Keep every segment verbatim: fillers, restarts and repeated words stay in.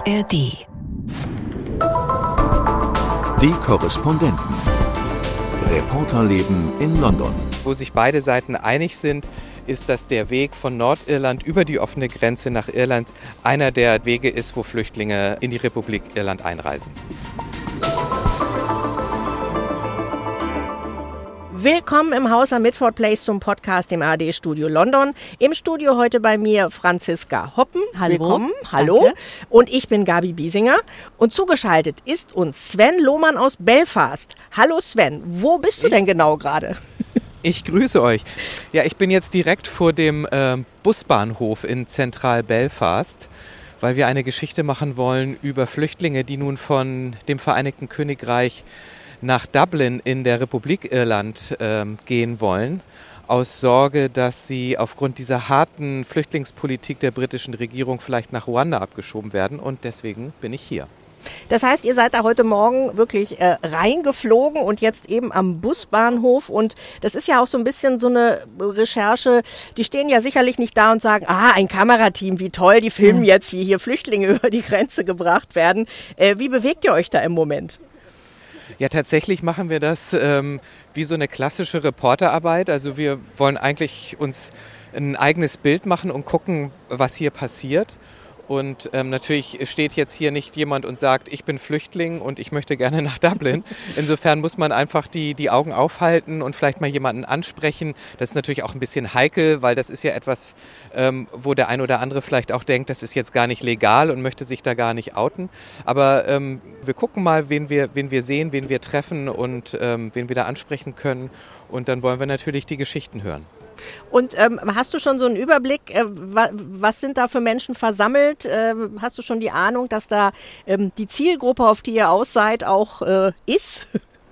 R D. Die Korrespondenten. Reporterleben in London. Wo sich beide Seiten einig sind, ist, dass der Weg von Nordirland über die offene Grenze nach Irland einer der Wege ist, wo Flüchtlinge in die Republik Irland einreisen. Willkommen im Haus am Mitford Place zum Podcast im A R D-Studio London. Im Studio heute bei mir Franziska Hoppen. Hallo. Willkommen. Hallo. Danke. Und ich bin Gabi Biesinger. Und zugeschaltet ist uns Sven Lohmann aus Belfast. Hallo Sven, wo bist du Ich- denn genau gerade? Ich grüße euch. Ja, ich bin jetzt direkt vor dem äh, Busbahnhof in Zentral Belfast, weil wir eine Geschichte machen wollen über Flüchtlinge, die nun von dem Vereinigten Königreich nach Dublin in der Republik Irland ähm, gehen wollen, aus Sorge, dass sie aufgrund dieser harten Flüchtlingspolitik der britischen Regierung vielleicht nach Ruanda abgeschoben werden. Und deswegen bin ich hier. Das heißt, ihr seid da heute Morgen wirklich äh, reingeflogen und jetzt eben am Busbahnhof. Und das ist ja auch so ein bisschen so eine Recherche. Die stehen ja sicherlich nicht da und sagen, ah, ein Kamerateam, wie toll, die filmen jetzt, wie hier Flüchtlinge über die Grenze gebracht werden. Äh, wie bewegt ihr euch da im Moment? Ja, tatsächlich machen wir das ähm, wie so eine klassische Reporterarbeit. Also wir wollen eigentlich uns ein eigenes Bild machen und gucken, was hier passiert. Und ähm, natürlich steht jetzt hier nicht jemand und sagt, ich bin Flüchtling und ich möchte gerne nach Dublin. Insofern muss man einfach die, die Augen aufhalten und vielleicht mal jemanden ansprechen. Das ist natürlich auch ein bisschen heikel, weil das ist ja etwas, ähm, wo der ein oder andere vielleicht auch denkt, das ist jetzt gar nicht legal und möchte sich da gar nicht outen. Aber ähm, wir gucken mal, wen wir, wen wir sehen, wen wir treffen und ähm, wen wir da ansprechen können. Und dann wollen wir natürlich die Geschichten hören. Und ähm, hast du schon so einen Überblick, äh, wa- was sind da für Menschen versammelt? Äh, hast du schon die Ahnung, dass da ähm, die Zielgruppe, auf die ihr aus seid, auch äh, ist?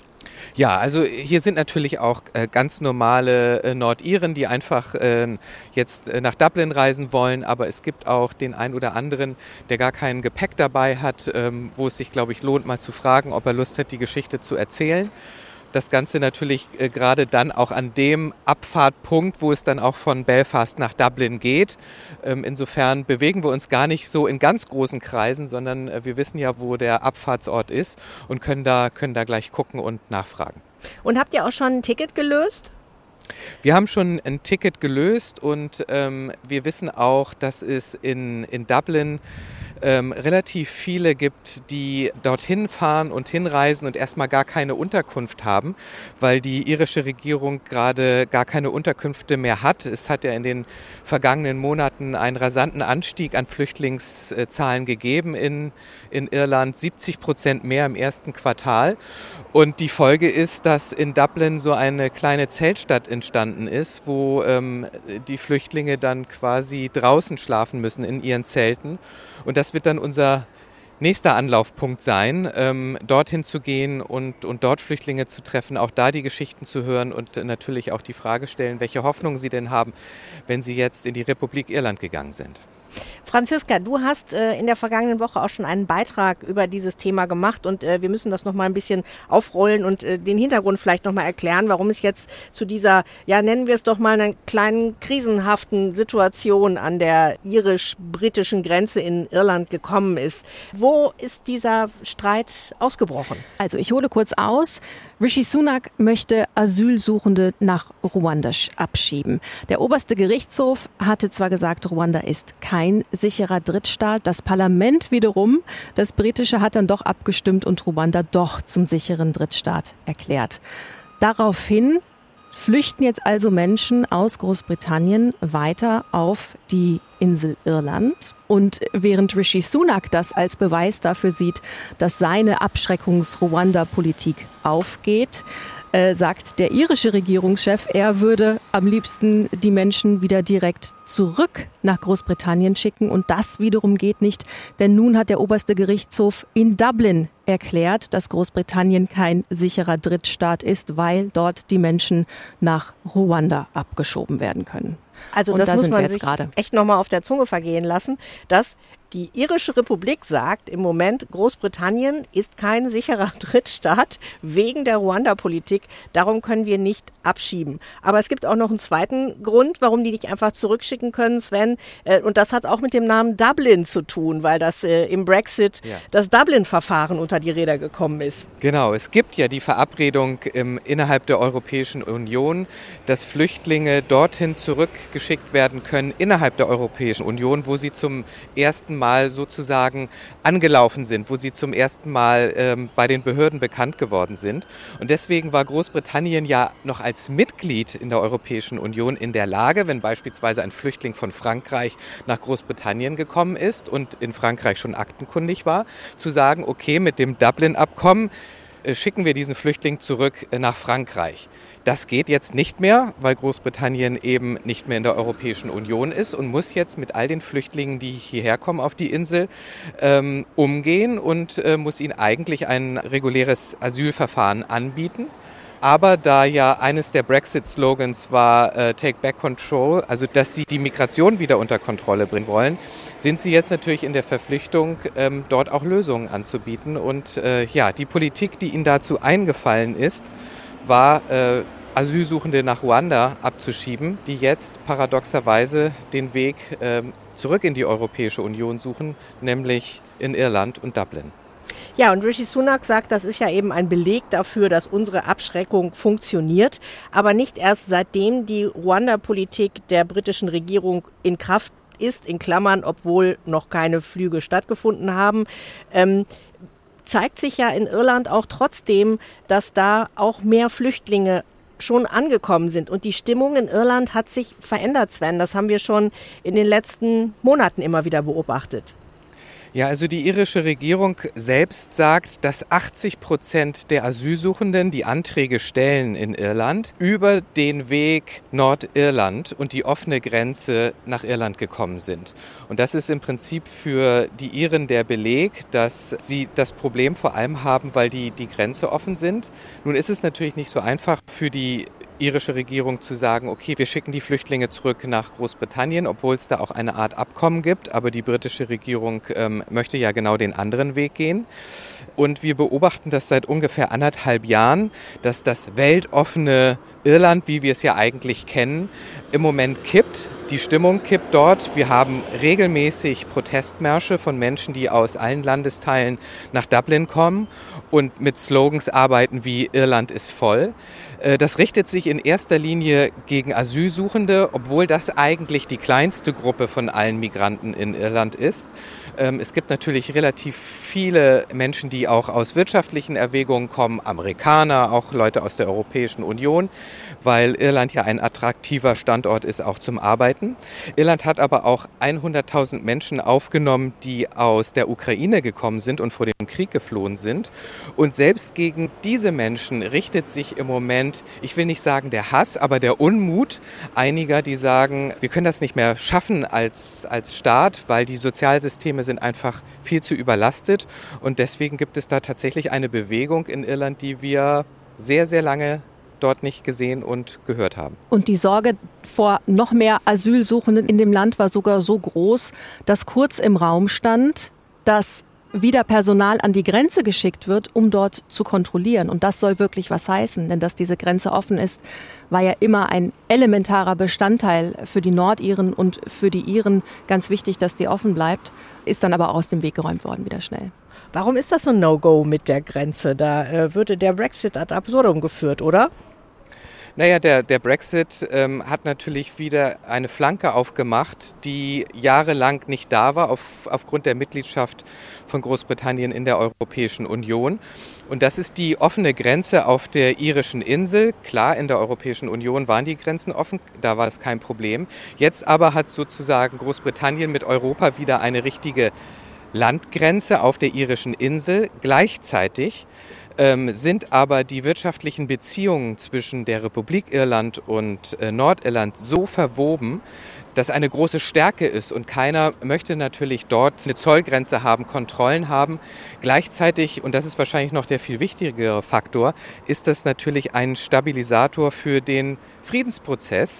Ja, also hier sind natürlich auch äh, ganz normale äh, Nordiren, die einfach äh, jetzt äh, nach Dublin reisen wollen, aber es gibt auch den einen oder anderen, der gar kein Gepäck dabei hat, ähm, wo es sich, glaube ich, lohnt, mal zu fragen, ob er Lust hat, die Geschichte zu erzählen. Das Ganze natürlich äh, gerade dann auch an dem Abfahrtpunkt, wo es dann auch von Belfast nach Dublin geht. Ähm, insofern bewegen wir uns gar nicht so in ganz großen Kreisen, sondern äh, wir wissen ja, wo der Abfahrtsort ist und können da, können da gleich gucken und nachfragen. Und habt ihr auch schon ein Ticket gelöst? Wir haben schon ein Ticket gelöst und ähm, wir wissen auch, dass es in, in Dublin ähm, relativ viele gibt, die dorthin fahren und hinreisen und erstmal gar keine Unterkunft haben, weil die irische Regierung gerade gar keine Unterkünfte mehr hat. Es hat ja in den vergangenen Monaten einen rasanten Anstieg an Flüchtlingszahlen gegeben in, in Irland, siebzig Prozent mehr im ersten Quartal. Und die Folge ist, dass in Dublin so eine kleine Zeltstadt entstanden ist, wo ähm, die Flüchtlinge dann quasi draußen schlafen müssen in ihren Zelten. Und das wird dann unser nächster Anlaufpunkt sein, ähm, dorthin zu gehen und, und dort Flüchtlinge zu treffen, auch da die Geschichten zu hören und natürlich auch die Frage stellen, welche Hoffnungen sie denn haben, wenn sie jetzt in die Republik Irland gegangen sind. Franziska, du hast äh, in der vergangenen Woche auch schon einen Beitrag über dieses Thema gemacht und äh, wir müssen das noch mal ein bisschen aufrollen und äh, den Hintergrund vielleicht noch mal erklären, warum es jetzt zu dieser, ja nennen wir es doch mal, einer kleinen krisenhaften Situation an der irisch-britischen Grenze in Irland gekommen ist. Wo ist dieser Streit ausgebrochen? Also ich hole kurz aus. Rishi Sunak möchte Asylsuchende nach Ruanda abschieben. Der oberste Gerichtshof hatte zwar gesagt, Ruanda ist kein sicherer Drittstaat. Das Parlament wiederum, das britische, hat dann doch abgestimmt und Ruanda doch zum sicheren Drittstaat erklärt. Daraufhin flüchten jetzt also Menschen aus Großbritannien weiter auf die Insel Irland. Und während Rishi Sunak das als Beweis dafür sieht, dass seine Abschreckungs-Ruanda-Politik aufgeht, äh, sagt der irische Regierungschef, er würde am liebsten die Menschen wieder direkt zurück nach Großbritannien schicken. Und das wiederum geht nicht, denn nun hat der oberste Gerichtshof in Dublin erklärt, dass Großbritannien kein sicherer Drittstaat ist, weil dort die Menschen nach Ruanda abgeschoben werden können. Also Und das da muss sind wir man jetzt sich gerade. echt nochmal auf der Zunge vergehen lassen, dass Die irische Republik sagt im Moment, Großbritannien ist kein sicherer Drittstaat wegen der Ruanda-Politik. Darum können wir nicht abschieben. Aber es gibt auch noch einen zweiten Grund, warum die dich einfach zurückschicken können, Sven. Und das hat auch mit dem Namen Dublin zu tun, weil das äh, im Brexit ja. das Dublin-Verfahren unter die Räder gekommen ist. Genau, es gibt ja die Verabredung im, innerhalb der Europäischen Union, dass Flüchtlinge dorthin zurückgeschickt werden können, innerhalb der Europäischen Union, wo sie zum ersten Mal sozusagen angelaufen sind, wo sie zum ersten Mal ähm, bei den Behörden bekannt geworden sind. Und deswegen war Großbritannien ja noch als Mitglied in der Europäischen Union in der Lage, wenn beispielsweise ein Flüchtling von Frankreich nach Großbritannien gekommen ist und in Frankreich schon aktenkundig war, zu sagen, okay, mit dem Dublin-Abkommen äh, schicken wir diesen Flüchtling zurück äh, nach Frankreich. Das geht jetzt nicht mehr, weil Großbritannien eben nicht mehr in der Europäischen Union ist und muss jetzt mit all den Flüchtlingen, die hierher kommen auf die Insel, ähm, umgehen und äh, muss ihnen eigentlich ein reguläres Asylverfahren anbieten. Aber da ja eines der Brexit-Slogans war äh, Take Back Control, also dass sie die Migration wieder unter Kontrolle bringen wollen, sind sie jetzt natürlich in der Verpflichtung, ähm, dort auch Lösungen anzubieten. Und äh, ja, die Politik, die ihnen dazu eingefallen ist, war äh, Asylsuchende nach Ruanda abzuschieben, die jetzt paradoxerweise den Weg äh, zurück in die Europäische Union suchen, nämlich in Irland und Dublin. Ja, und Rishi Sunak sagt, das ist ja eben ein Beleg dafür, dass unsere Abschreckung funktioniert, aber nicht erst seitdem die Ruanda-Politik der britischen Regierung in Kraft ist, in Klammern, obwohl noch keine Flüge stattgefunden haben. Ähm, zeigt sich ja in Irland auch trotzdem, dass da auch mehr Flüchtlinge schon angekommen sind. Und die Stimmung in Irland hat sich verändert, Sven. Das haben wir schon in den letzten Monaten immer wieder beobachtet. Ja, also die irische Regierung selbst sagt, dass achtzig Prozent der Asylsuchenden, die Anträge stellen in Irland, über den Weg Nordirland und die offene Grenze nach Irland gekommen sind. Und das ist im Prinzip für die Iren der Beleg, dass sie das Problem vor allem haben, weil die, die Grenze offen sind. Nun ist es natürlich nicht so einfach für die irische Regierung zu sagen, okay, wir schicken die Flüchtlinge zurück nach Großbritannien, obwohl es da auch eine Art Abkommen gibt. Aber die britische Regierung ähm, möchte ja genau den anderen Weg gehen. Und wir beobachten das seit ungefähr anderthalb Jahren, dass das weltoffene Irland, wie wir es ja eigentlich kennen, im Moment kippt. Die Stimmung kippt dort. Wir haben regelmäßig Protestmärsche von Menschen, die aus allen Landesteilen nach Dublin kommen und mit Slogans arbeiten wie Irland ist voll. Das richtet sich in erster Linie gegen Asylsuchende, obwohl das eigentlich die kleinste Gruppe von allen Migranten in Irland ist. Es gibt natürlich relativ viele Menschen, die auch aus wirtschaftlichen Erwägungen kommen, Amerikaner, auch Leute aus der Europäischen Union, weil Irland ja ein attraktiver Standort ist, auch zum Arbeiten. Irland hat aber auch hunderttausend Menschen aufgenommen, die aus der Ukraine gekommen sind und vor dem Krieg geflohen sind. Und selbst gegen diese Menschen richtet sich im Moment, ich will nicht sagen der Hass, aber der Unmut einiger, die sagen, wir können das nicht mehr schaffen als, als Staat, weil die Sozialsysteme sind einfach viel zu überlastet. Und deswegen gibt es da tatsächlich eine Bewegung in Irland, die wir sehr, sehr lange dort nicht gesehen und gehört haben. Und die Sorge vor noch mehr Asylsuchenden in dem Land war sogar so groß, dass kurz im Raum stand, dass wieder Personal an die Grenze geschickt wird, um dort zu kontrollieren. Und das soll wirklich was heißen, denn dass diese Grenze offen ist, war ja immer ein elementarer Bestandteil für die Nordiren und für die Iren. Ganz wichtig, dass die offen bleibt, ist dann aber auch aus dem Weg geräumt worden, wieder schnell. Warum ist das so ein No-Go mit der Grenze? Da äh, würde der Brexit ad absurdum geführt, oder? Naja, der, der Brexit ähm, hat natürlich wieder eine Flanke aufgemacht, die jahrelang nicht da war auf, aufgrund der Mitgliedschaft von Großbritannien in der Europäischen Union. Und das ist die offene Grenze auf der irischen Insel. Klar, in der Europäischen Union waren die Grenzen offen, da war es kein Problem. Jetzt aber hat sozusagen Großbritannien mit Europa wieder eine richtige Landgrenze auf der irischen Insel. Gleichzeitig ähm, sind aber die wirtschaftlichen Beziehungen zwischen der Republik Irland und äh, Nordirland so verwoben, dass eine große Stärke ist. Und keiner möchte natürlich dort eine Zollgrenze haben, Kontrollen haben. Gleichzeitig, und das ist wahrscheinlich noch der viel wichtigere Faktor, ist das natürlich ein Stabilisator für den Friedensprozess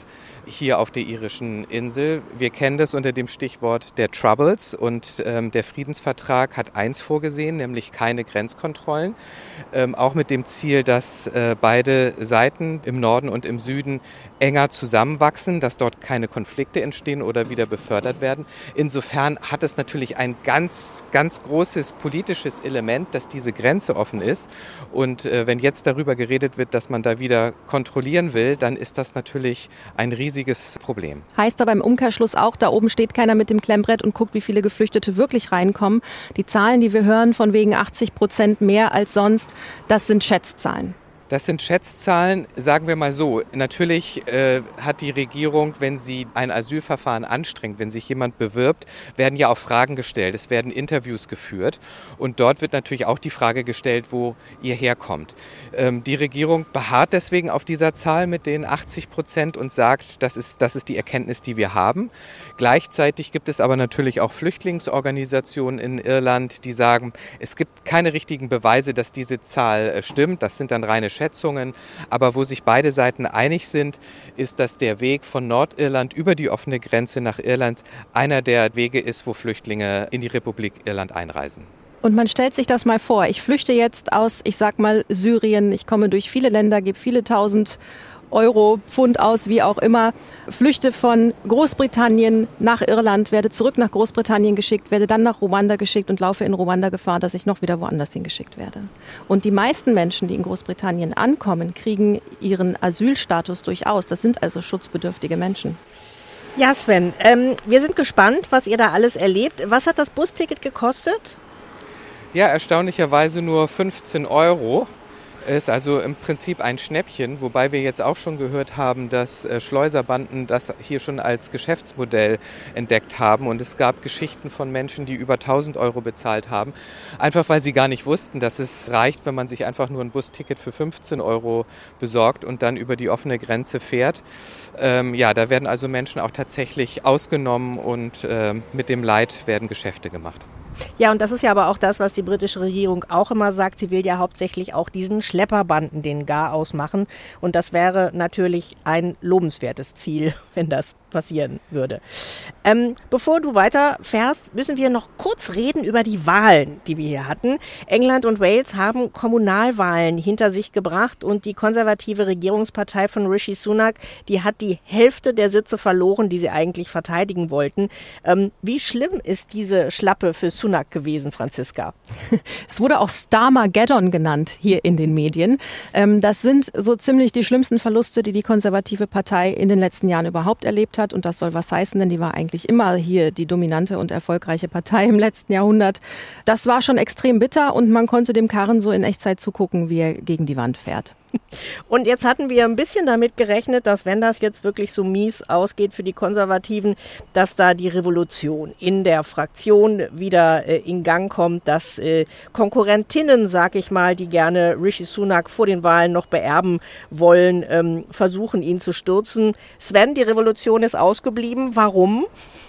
hier auf der irischen Insel. Wir kennen das unter dem Stichwort der Troubles und ähm, der Friedensvertrag hat eins vorgesehen, nämlich keine Grenzkontrollen. Ähm, auch mit dem Ziel, dass äh, beide Seiten im Norden und im Süden enger zusammenwachsen, dass dort keine Konflikte entstehen oder wieder befördert werden. Insofern hat es natürlich ein ganz, ganz großes politisches Element, dass diese Grenze offen ist. Und äh, wenn jetzt darüber geredet wird, dass man da wieder kontrollieren will, dann ist das natürlich ein riesiges Problem. Heißt aber im Umkehrschluss auch, da oben steht keiner mit dem Klemmbrett und guckt, wie viele Geflüchtete wirklich reinkommen. Die Zahlen, die wir hören, von wegen achtzig Prozent mehr als sonst, das sind Schätzzahlen. Das sind Schätzzahlen, sagen wir mal so. Natürlich äh, hat die Regierung, wenn sie ein Asylverfahren anstrengt, wenn sich jemand bewirbt, werden ja auch Fragen gestellt. Es werden Interviews geführt und dort wird natürlich auch die Frage gestellt, wo ihr herkommt. Ähm, die Regierung beharrt deswegen auf dieser Zahl mit den achtzig Prozent und sagt, das ist, das ist die Erkenntnis, die wir haben. Gleichzeitig gibt es aber natürlich auch Flüchtlingsorganisationen in Irland, die sagen, es gibt keine richtigen Beweise, dass diese Zahl äh, stimmt. Das sind dann reine Schätzungen, aber wo sich beide Seiten einig sind, ist, dass der Weg von Nordirland über die offene Grenze nach Irland einer der Wege ist, wo Flüchtlinge in die Republik Irland einreisen. Und man stellt sich das mal vor, ich flüchte jetzt aus, ich sag mal, Syrien, ich komme durch viele Länder, gebe viele tausend Euro, Pfund aus, wie auch immer, flüchte von Großbritannien nach Irland, werde zurück nach Großbritannien geschickt, werde dann nach Ruanda geschickt und laufe in Ruanda Gefahr, dass ich noch wieder woanders hingeschickt werde. Und die meisten Menschen, die in Großbritannien ankommen, kriegen ihren Asylstatus durchaus. Das sind also schutzbedürftige Menschen. Ja, Sven, ähm, wir sind gespannt, was ihr da alles erlebt. Was hat das Busticket gekostet? Ja, erstaunlicherweise nur fünfzehn Euro. Ist also im Prinzip ein Schnäppchen, wobei wir jetzt auch schon gehört haben, dass äh, Schleuserbanden das hier schon als Geschäftsmodell entdeckt haben. Und es gab Geschichten von Menschen, die über tausend Euro bezahlt haben, einfach weil sie gar nicht wussten, dass es reicht, wenn man sich einfach nur ein Busticket für fünfzehn Euro besorgt und dann über die offene Grenze fährt. Ähm, ja, da werden also Menschen auch tatsächlich ausgenommen und äh, mit dem Leid werden Geschäfte gemacht. Ja, und das ist ja aber auch das, was die britische Regierung auch immer sagt. Sie will ja hauptsächlich auch diesen Schlepperbanden den Garaus machen. Und das wäre natürlich ein lobenswertes Ziel, wenn das passieren würde. Ähm, bevor du weiterfährst, müssen wir noch kurz reden über die Wahlen, die wir hier hatten. England und Wales haben Kommunalwahlen hinter sich gebracht und die konservative Regierungspartei von Rishi Sunak, die hat die Hälfte der Sitze verloren, die sie eigentlich verteidigen wollten. Ähm, wie schlimm ist diese Schlappe für Sunak gewesen, Franziska? Es wurde auch Starmageddon genannt hier in den Medien. Ähm, das sind so ziemlich die schlimmsten Verluste, die die konservative Partei in den letzten Jahren überhaupt erlebt hat. Und das soll was heißen, denn die war eigentlich immer hier die dominante und erfolgreiche Partei im letzten Jahrhundert. Das war schon extrem bitter und man konnte dem Karren so in Echtzeit zugucken, wie er gegen die Wand fährt. Und jetzt hatten wir ein bisschen damit gerechnet, dass wenn das jetzt wirklich so mies ausgeht für die Konservativen, dass da die Revolution in der Fraktion wieder äh, in Gang kommt, dass äh, Konkurrentinnen, sag ich mal, die gerne Rishi Sunak vor den Wahlen noch beerben wollen, ähm, versuchen, ihn zu stürzen. Sven, die Revolution ist ausgeblieben. Warum?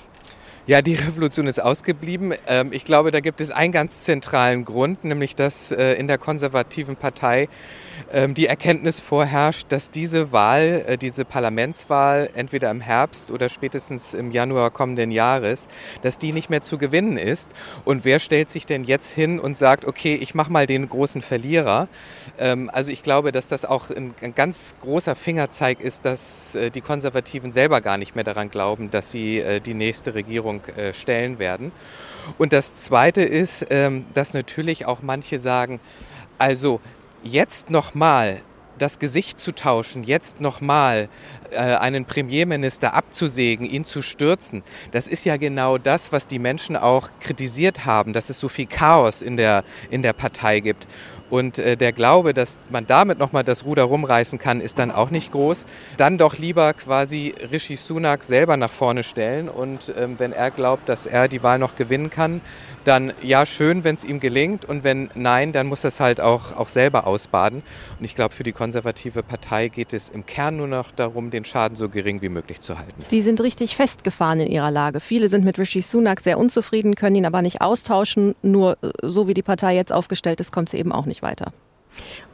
Ja, die Revolution ist ausgeblieben. Ich glaube, da gibt es einen ganz zentralen Grund, nämlich dass in der konservativen Partei die Erkenntnis vorherrscht, dass diese Wahl, diese Parlamentswahl, entweder im Herbst oder spätestens im Januar kommenden Jahres, dass die nicht mehr zu gewinnen ist. Und wer stellt sich denn jetzt hin und sagt, okay, ich mache mal den großen Verlierer? Also ich glaube, dass das auch ein ganz großer Fingerzeig ist, dass die Konservativen selber gar nicht mehr daran glauben, dass sie die nächste Regierung stellen werden. Und das Zweite ist, dass natürlich auch manche sagen, also jetzt nochmal das Gesicht zu tauschen, jetzt nochmal äh, einen Premierminister abzusägen, ihn zu stürzen, das ist ja genau das, was die Menschen auch kritisiert haben, dass es so viel Chaos in der, in der Partei gibt. Und äh, der Glaube, dass man damit nochmal das Ruder rumreißen kann, ist dann auch nicht groß. Dann doch lieber quasi Rishi Sunak selber nach vorne stellen und ähm, wenn er glaubt, dass er die Wahl noch gewinnen kann, dann ja schön, wenn es ihm gelingt und wenn nein, dann muss er es halt auch, auch selber ausbaden. Und ich glaube, für die konservative Partei geht es im Kern nur noch darum, den Schaden so gering wie möglich zu halten. Die sind richtig festgefahren in ihrer Lage. Viele sind mit Rishi Sunak sehr unzufrieden, können ihn aber nicht austauschen. Nur so wie die Partei jetzt aufgestellt ist, kommt sie eben auch nicht weiter.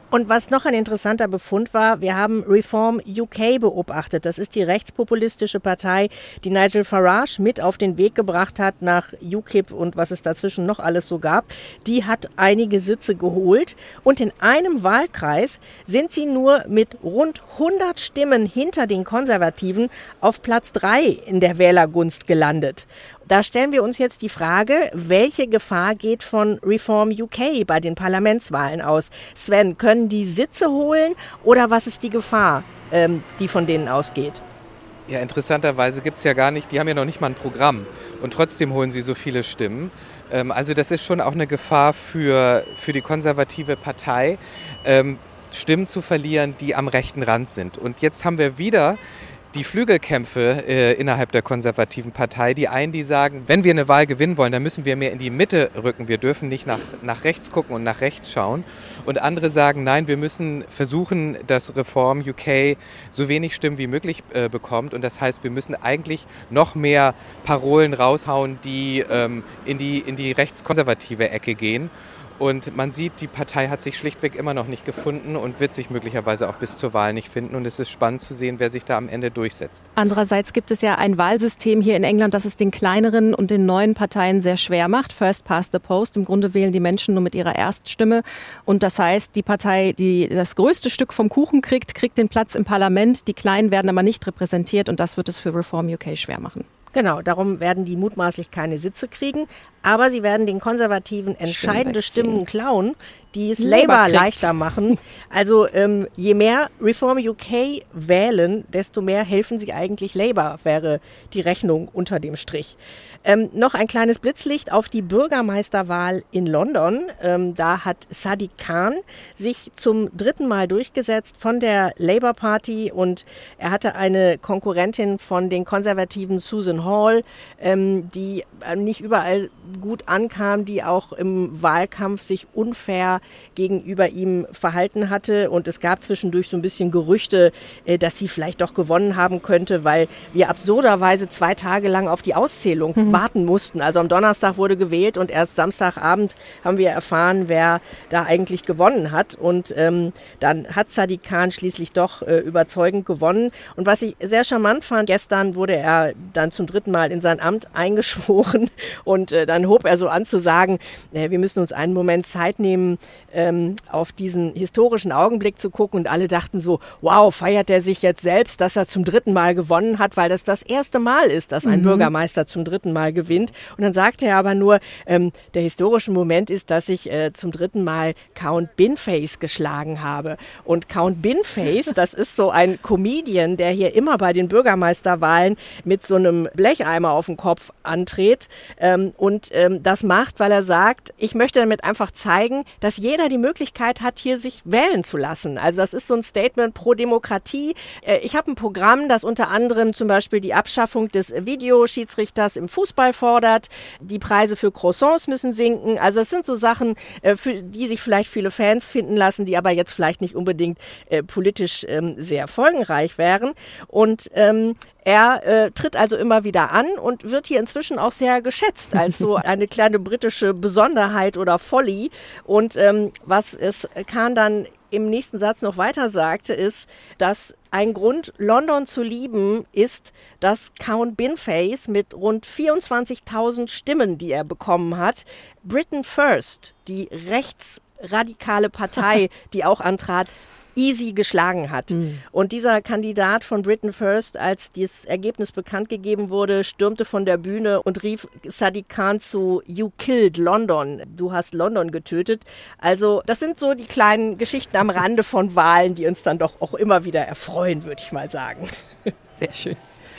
Und was noch ein interessanter Befund war, wir haben Reform U K beobachtet. Das ist die rechtspopulistische Partei, die Nigel Farage mit auf den Weg gebracht hat nach U K I P und was es dazwischen noch alles so gab. Die hat einige Sitze geholt und in einem Wahlkreis sind sie nur mit rund hundert Stimmen hinter den Konservativen auf Platz drei in der Wählergunst gelandet. Da stellen wir uns jetzt die Frage, welche Gefahr geht von Reform U K bei den Parlamentswahlen aus? Sven, können die Sitze holen oder was ist die Gefahr, ähm, die von denen ausgeht? Ja, interessanterweise gibt es ja gar nicht, die haben ja noch nicht mal ein Programm und trotzdem holen sie so viele Stimmen. Ähm, also das ist schon auch eine Gefahr für, für die konservative Partei, ähm, Stimmen zu verlieren, die am rechten Rand sind. Und jetzt haben wir wieder die Flügelkämpfe äh, innerhalb der konservativen Partei. Die einen, die sagen, wenn wir eine Wahl gewinnen wollen, dann müssen wir mehr in die Mitte rücken. Wir dürfen nicht nach, nach rechts gucken und nach rechts schauen. Und andere sagen, nein, wir müssen versuchen, dass Reform U K so wenig Stimmen wie möglich äh, bekommt. Und das heißt, wir müssen eigentlich noch mehr Parolen raushauen, die ähm, in die, in die rechtskonservative Ecke gehen. Und man sieht, die Partei hat sich schlichtweg immer noch nicht gefunden und wird sich möglicherweise auch bis zur Wahl nicht finden. Und es ist spannend zu sehen, wer sich da am Ende durchsetzt. Andererseits gibt es ja ein Wahlsystem hier in England, das es den kleineren und den neuen Parteien sehr schwer macht. First past the post. Im Grunde wählen die Menschen nur mit ihrer Erststimme. Und das heißt, die Partei, die das größte Stück vom Kuchen kriegt, kriegt den Platz im Parlament. Die Kleinen werden aber nicht repräsentiert und das wird es für Reform U K schwer machen. Genau, darum werden die mutmaßlich keine Sitze kriegen, aber sie werden den Konservativen entscheidende Stimmen klauen, die es Labour leichter machen. Also ähm, je mehr Reform U K wählen, desto mehr helfen sie eigentlich Labour, wäre die Rechnung unter dem Strich. Ähm, noch ein kleines Blitzlicht auf die Bürgermeisterwahl in London. Ähm, da hat Sadiq Khan sich zum dritten Mal durchgesetzt von der Labour Party und er hatte eine Konkurrentin von den Konservativen, Susan Hall, ähm, die nicht überall gut ankam, die auch im Wahlkampf sich unfair gegenüber ihm verhalten hatte. Und es gab zwischendurch so ein bisschen Gerüchte, äh, dass sie vielleicht doch gewonnen haben könnte, weil wir absurderweise zwei Tage lang auf die Auszählung mhm. warten mussten. Also am Donnerstag wurde gewählt und erst Samstagabend haben wir erfahren, wer da eigentlich gewonnen hat. Und ähm, dann hat Sadiq Khan schließlich doch äh, überzeugend gewonnen. Und was ich sehr charmant fand, gestern wurde er dann zum dritten Mal in sein Amt eingeschworen und äh, dann hob er so an zu sagen, äh, wir müssen uns einen Moment Zeit nehmen, ähm, auf diesen historischen Augenblick zu gucken und alle dachten so, wow, feiert er sich jetzt selbst, dass er zum dritten Mal gewonnen hat, weil das das erste Mal ist, dass ein mhm. Bürgermeister zum dritten Mal gewinnt. Und dann sagte er aber nur, ähm, der historische Moment ist, dass ich äh, zum dritten Mal Count Binface geschlagen habe. Und Count Binface, das ist so ein Comedian, der hier immer bei den Bürgermeisterwahlen mit so einem Blecheimer auf dem Kopf antritt ähm, und ähm, das macht, weil er sagt, ich möchte damit einfach zeigen, dass jeder die Möglichkeit hat, hier sich wählen zu lassen. Also das ist so ein Statement pro Demokratie. Äh, ich habe ein Programm, das unter anderem zum Beispiel die Abschaffung des Videoschiedsrichters im Fußball fordert. Die Preise für Croissants müssen sinken. Also das sind so Sachen, äh, für die sich vielleicht viele Fans finden lassen, die aber jetzt vielleicht nicht unbedingt äh, politisch ähm, sehr folgenreich wären. Und ähm, Er äh, tritt also immer wieder an und wird hier inzwischen auch sehr geschätzt als so eine kleine britische Besonderheit oder Folly. Und ähm, was es Khan dann im nächsten Satz noch weiter sagte, ist, dass ein Grund, London zu lieben, ist, dass Count Binface mit rund vierundzwanzigtausend Stimmen, die er bekommen hat, Britain First, die rechtsradikale Partei, die auch antrat, easy geschlagen hat. Mhm. Und dieser Kandidat von Britain First, als das Ergebnis bekannt gegeben wurde, stürmte von der Bühne und rief Sadiq Khan zu, "You killed London", du hast London getötet. Also das sind so die kleinen Geschichten am Rande von Wahlen, die uns dann doch auch immer wieder erfreuen, würde ich mal sagen. Sehr schön.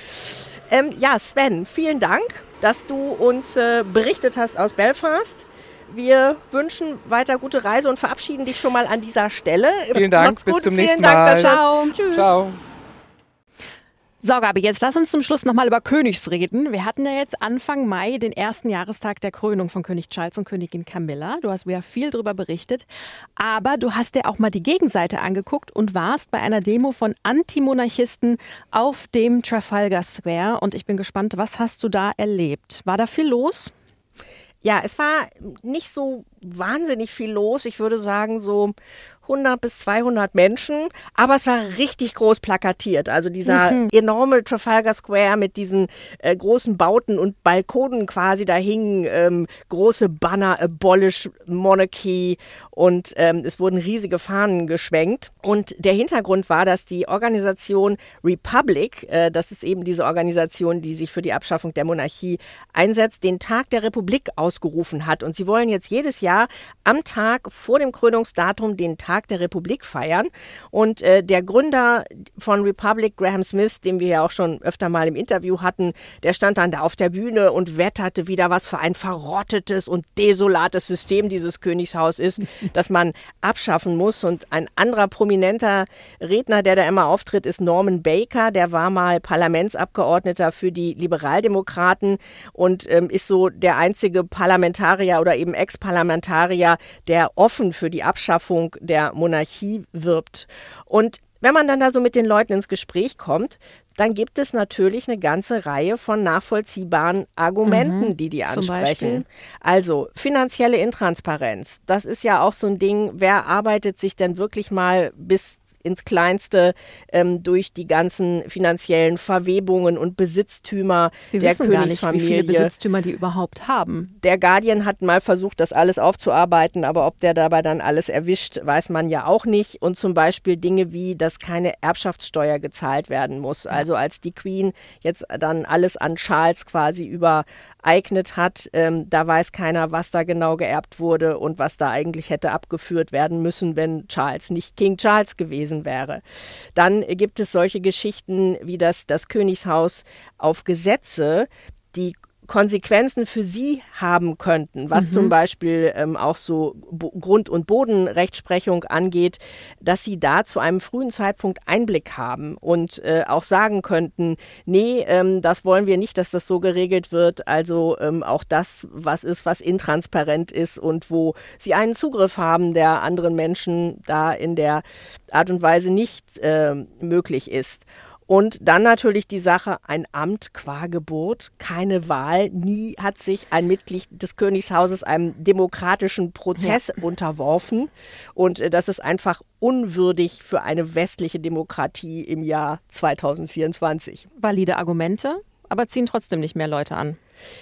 Ähm, ja, Sven, vielen Dank, dass du uns äh, berichtet hast aus Belfast. Wir wünschen weiter gute Reise und verabschieden dich schon mal an dieser Stelle. Vielen Dank, bis zum nächsten Dank, Mal. Ciao. Tschüss. Ciao. So, Gabi, jetzt lass uns zum Schluss nochmal über Königs reden. Wir hatten ja jetzt Anfang Mai den ersten Jahrestag der Krönung von König Charles und Königin Camilla. Du hast wieder viel darüber berichtet. Aber du hast dir auch mal die Gegenseite angeguckt und warst bei einer Demo von Antimonarchisten auf dem Trafalgar Square. Und ich bin gespannt, was hast du da erlebt? War da viel los? Ja, es war nicht so wahnsinnig viel los. Ich würde sagen so hundert bis zweihundert Menschen, aber es war richtig groß plakatiert. Also dieser mhm. enorme Trafalgar Square mit diesen äh, großen Bauten und Balkonen quasi, da hingen ähm, große Banner, Abolish Monarchy, und ähm, es wurden riesige Fahnen geschwenkt. Und der Hintergrund war, dass die Organisation Republic, äh, das ist eben diese Organisation, die sich für die Abschaffung der Monarchie einsetzt, den Tag der Republik ausgerufen hat. Und sie wollen jetzt jedes Jahr am Tag vor dem Krönungsdatum den Tag der Republik feiern. Und äh, der Gründer von Republic, Graham Smith, den wir ja auch schon öfter mal im Interview hatten, der stand dann da auf der Bühne und wetterte wieder, was für ein verrottetes und desolates System dieses Königshaus ist, das man abschaffen muss. Und ein anderer prominenter Redner, der da immer auftritt, ist Norman Baker. Der war mal Parlamentsabgeordneter für die Liberaldemokraten und ähm, ist so der einzige Parlamentarier oder eben Ex-Parlamentarier, der offen für die Abschaffung der Monarchie wirbt. Und wenn man dann da so mit den Leuten ins Gespräch kommt, dann gibt es natürlich eine ganze Reihe von nachvollziehbaren Argumenten, mhm, die die ansprechen. Also finanzielle Intransparenz, das ist ja auch so ein Ding, wer arbeitet sich denn wirklich mal bis ins Kleinste ähm, durch die ganzen finanziellen Verwebungen und Besitztümer Wir der wissen Königsfamilie. gar nicht, wie viele Besitztümer die überhaupt haben. Der Guardian hat mal versucht, das alles aufzuarbeiten, aber ob der dabei dann alles erwischt, weiß man ja auch nicht. Und zum Beispiel Dinge wie, dass keine Erbschaftssteuer gezahlt werden muss. Also als die Queen jetzt dann alles an Charles quasi übereignet hat, ähm, da weiß keiner, was da genau geerbt wurde und was da eigentlich hätte abgeführt werden müssen, wenn Charles nicht King Charles gewesen wäre. Dann gibt es solche Geschichten wie das, das Königshaus auf Gesetze, die Konsequenzen für sie haben könnten, was mhm. zum Beispiel ähm, auch so Bo- Grund- und Bodenrechtsprechung angeht, dass sie da zu einem frühen Zeitpunkt Einblick haben und äh, auch sagen könnten, nee, ähm, das wollen wir nicht, dass das so geregelt wird. Also ähm, auch das, was ist, was intransparent ist und wo sie einen Zugriff haben, der anderen Menschen da in der Art und Weise nicht äh, möglich ist. Und dann natürlich die Sache, ein Amt qua Geburt, keine Wahl. Nie hat sich ein Mitglied des Königshauses einem demokratischen Prozess ja. unterworfen. Und äh, das ist einfach unwürdig für eine westliche Demokratie im Jahr zwanzig vierundzwanzig. Valide Argumente, aber ziehen trotzdem nicht mehr Leute an.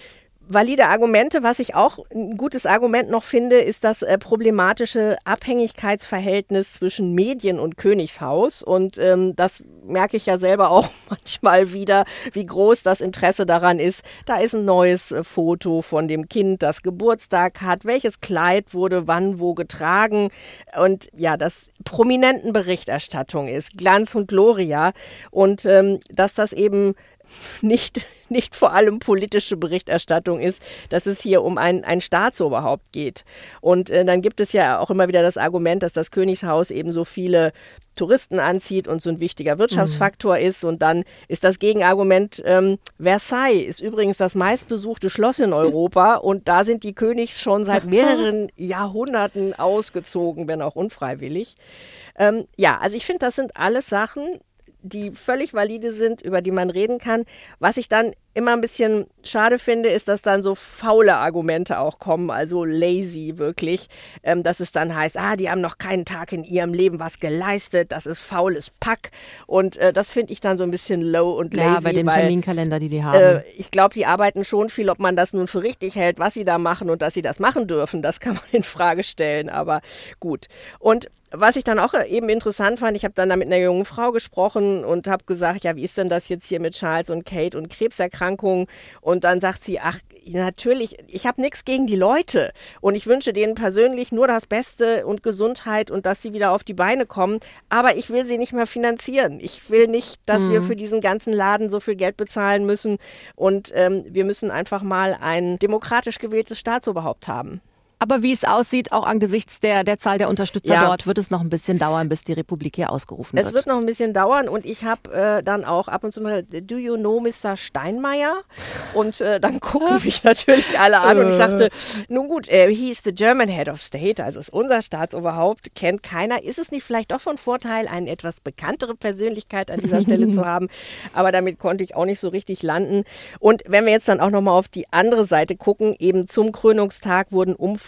Valide Argumente, was ich auch ein gutes Argument noch finde, ist das äh, problematische Abhängigkeitsverhältnis zwischen Medien und Königshaus. Und ähm, das merke ich ja selber auch manchmal wieder, wie groß das Interesse daran ist. Da ist ein neues äh, Foto von dem Kind, das Geburtstag hat. Welches Kleid wurde wann wo getragen? Und ja, das prominenten Berichterstattung ist, Glanz und Gloria. Und ähm, dass das eben nicht, nicht vor allem politische Berichterstattung ist, dass es hier um ein, ein Staatsoberhaupt geht. Und äh, dann gibt es ja auch immer wieder das Argument, dass das Königshaus eben so viele Touristen anzieht und so ein wichtiger Wirtschaftsfaktor mhm. ist. Und dann ist das Gegenargument, ähm, Versailles ist übrigens das meistbesuchte Schloss in Europa und da sind die Königs schon seit mehreren Jahrhunderten ausgezogen, wenn auch unfreiwillig. Ähm, ja, also ich finde, das sind alles Sachen, die völlig valide sind, über die man reden kann. Was ich dann immer ein bisschen schade finde, ist, dass dann so faule Argumente auch kommen, also lazy wirklich, ähm, dass es dann heißt, ah, die haben noch keinen Tag in ihrem Leben was geleistet, das ist faules Pack und äh, das finde ich dann so ein bisschen low und lazy. Ja, bei dem weil, Terminkalender, die die haben. Äh, ich glaube, die arbeiten schon viel, ob man das nun für richtig hält, was sie da machen und dass sie das machen dürfen, das kann man in Frage stellen, aber gut. Und was ich dann auch eben interessant fand, ich habe dann da mit einer jungen Frau gesprochen und habe gesagt, ja, wie ist denn das jetzt hier mit Charles und Kate und Krebserkrankungen? Und dann sagt sie, ach, natürlich, ich habe nichts gegen die Leute und ich wünsche denen persönlich nur das Beste und Gesundheit und dass sie wieder auf die Beine kommen, aber ich will sie nicht mehr finanzieren. Ich will nicht, dass mhm. wir für diesen ganzen Laden so viel Geld bezahlen müssen und ähm, wir müssen einfach mal ein demokratisch gewähltes Staatsoberhaupt haben. Aber wie es aussieht, auch angesichts der, der Zahl der Unterstützer ja. dort, wird es noch ein bisschen dauern, bis die Republik hier ausgerufen wird. Es wird noch ein bisschen dauern und ich habe äh, dann auch ab und zu mal, do you know Mister Steinmeier? Und äh, dann gucken mich natürlich alle an und ich sagte, nun gut, äh, he is the German Head of State, also ist unser Staatsoberhaupt, kennt keiner. Ist es nicht vielleicht doch von Vorteil, eine etwas bekanntere Persönlichkeit an dieser Stelle zu haben? Aber damit konnte ich auch nicht so richtig landen. Und wenn wir jetzt dann auch nochmal auf die andere Seite gucken, eben zum Krönungstag wurden Umfragen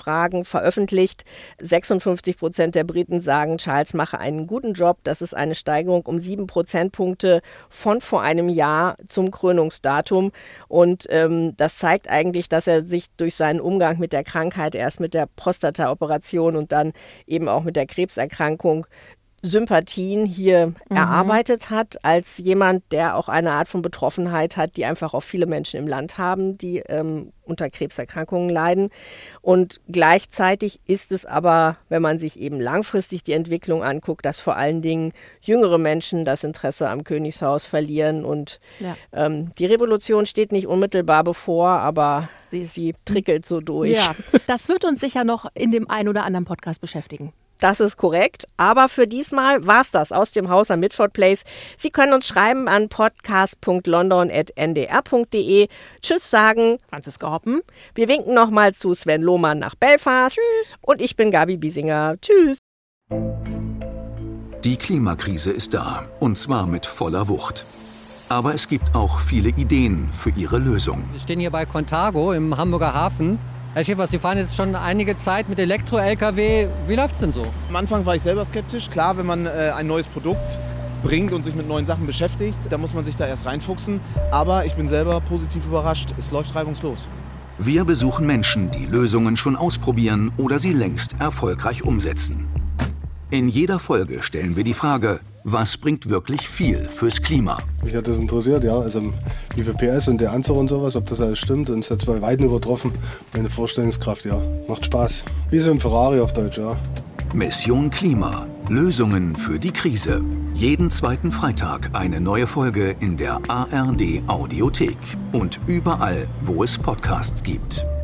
Umfragen veröffentlicht. sechsundfünfzig Prozent der Briten sagen, Charles mache einen guten Job. Das ist eine Steigerung um sieben Prozentpunkte von vor einem Jahr zum Krönungsdatum. Und ähm, das zeigt eigentlich, dass er sich durch seinen Umgang mit der Krankheit, erst mit der Prostata-Operation und dann eben auch mit der Krebserkrankung, Sympathien hier mhm. erarbeitet hat, als jemand, der auch eine Art von Betroffenheit hat, die einfach auch viele Menschen im Land haben, die ähm, unter Krebserkrankungen leiden. Und gleichzeitig ist es aber, wenn man sich eben langfristig die Entwicklung anguckt, dass vor allen Dingen jüngere Menschen das Interesse am Königshaus verlieren. Und ja. ähm, die Revolution steht nicht unmittelbar bevor, aber sie, sie trickelt so durch. Ja, das wird uns sicher noch in dem einen oder anderen Podcast beschäftigen. Das ist korrekt, aber für diesmal war's das aus dem Haus am Mitford Place. Sie können uns schreiben an podcast punkt london at n d r punkt d e. Tschüss sagen Franziska Hoppen. Wir winken nochmal zu Sven Lohmann nach Belfast. Tschüss. Und ich bin Gabi Biesinger. Tschüss. Die Klimakrise ist da, und zwar mit voller Wucht. Aber es gibt auch viele Ideen für ihre Lösung. Wir stehen hier bei Contago im Hamburger Hafen. Herr Schäfer, Sie fahren jetzt schon einige Zeit mit Elektro-L K W. Wie läuft's denn so? Am Anfang war ich selber skeptisch. Klar, wenn man äh, ein neues Produkt bringt und sich mit neuen Sachen beschäftigt, dann muss man sich da erst reinfuchsen. Aber ich bin selber positiv überrascht. Es läuft reibungslos. Wir besuchen Menschen, die Lösungen schon ausprobieren oder sie längst erfolgreich umsetzen. In jeder Folge stellen wir die Frage, was bringt wirklich viel fürs Klima? Mich hat das interessiert, ja. Also wie viel P S und der Anzug und sowas, ob das alles stimmt. Und es hat bei Weitem übertroffen. Meine Vorstellungskraft, ja. Macht Spaß. Wie so ein Ferrari auf Deutsch, ja. Mission Klima. Lösungen für die Krise. Jeden zweiten Freitag eine neue Folge in der A R D Audiothek. Und überall, wo es Podcasts gibt.